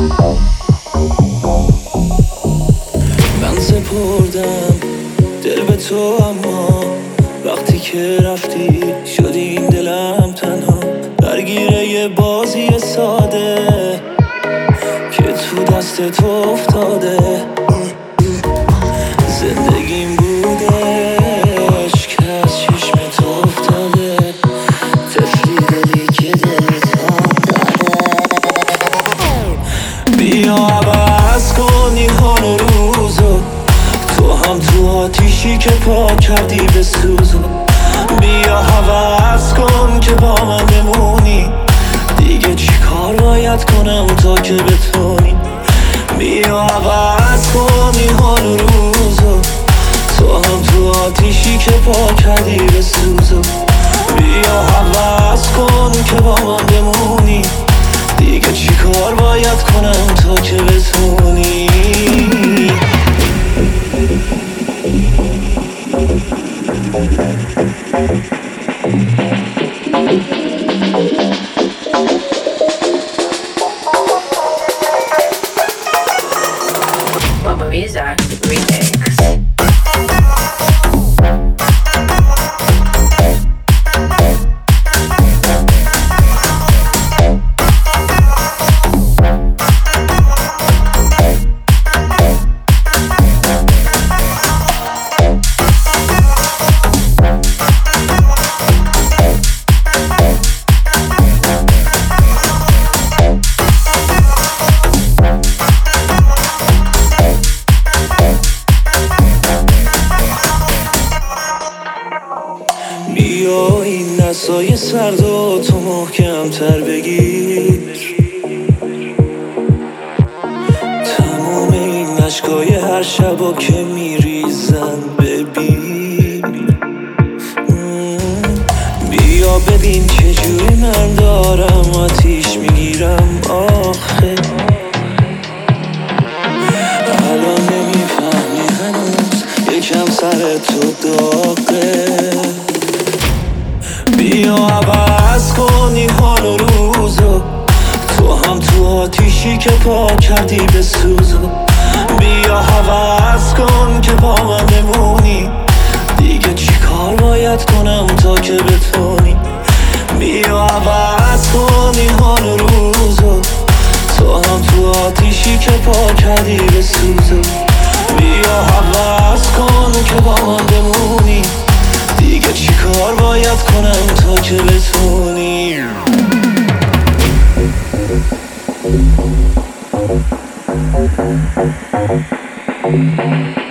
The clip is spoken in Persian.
من سپردم دل به تو، اما وقتی که رفتی شدی این دلم تنها، درگیره یه بازی ساده که تو دست تو افتاده. زندگیم بودش که از چشم تو افتاده، طفلی دلی که دلت هم داده. بیا عوض کن این حال و روزو، تو هم تو آتیشی که پاک کردی به سوزو. بیا عوض کن که با من بمونی، دیگه چی کار باید کنم تا که بتونی. بیا عوض کن این حال و روزو، تو هم تو آتیشی که پاک کردی به سوزو. بیا عوض کن که با من بمونی، دیگه چی کار باید کنم تا که بتونی. Mamma Mia remix. بیا این دستای سردو تو محکم تر بگیر، تمام این اشکای هر شبا که میریزن ببین. بیا ببین چجوری من دارم آتیش میگیرم آخه. الان نمیفهمی هنوز یکم سر تو داغه. بیا عوض کن این حال و روزو، تو هم تو آتیشی که پاک کردی به سوزو. بیا عوض کن که با من بمونی، دیگه چی کار باید کنم تا که بتونی. بیا عوض کن این حال و روزو، تو هم تو آتیشی که پاک کردی به سوزو. بیا عوض کن که با من بمونی، دیگه چی کار باید کنم تا که بتونی.